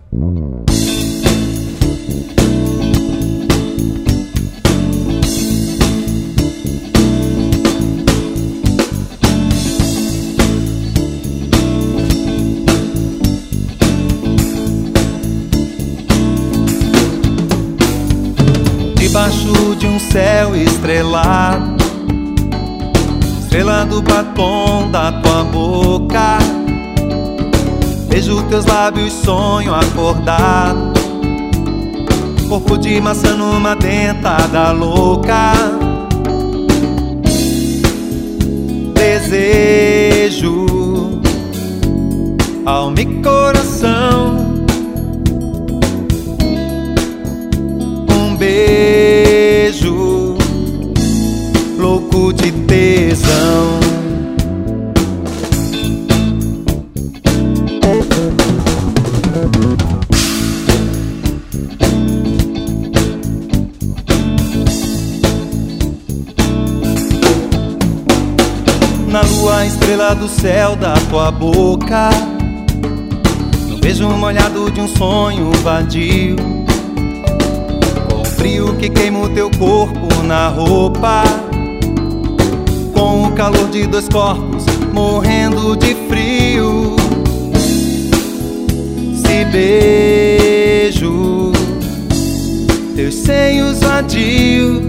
Debaixo de um céu estrelado, estrela do batom da tua boca, beijo teus lábios, sonho acordado, corpo de maçã numa dentada louca. Desejo, alma e coração, beijo louco de tesão. Na lua, estrela do céu da tua boca, no beijo molhado de um sonho vadio, frio que queima o teu corpo na roupa, com o calor de dois corpos morrendo de frio. Se beijo teus seios vadios,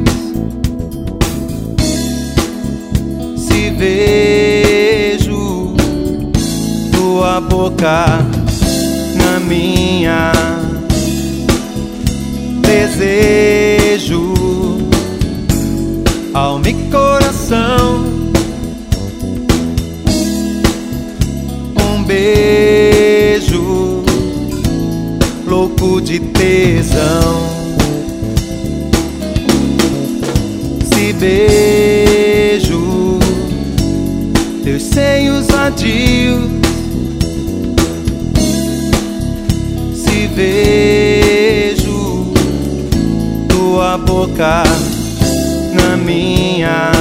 se vejo tua boca na minha. Desejo, alma e coração, um beijo louco de tesão. Se beijo teus seios vadios, se vejo tua boca na minha.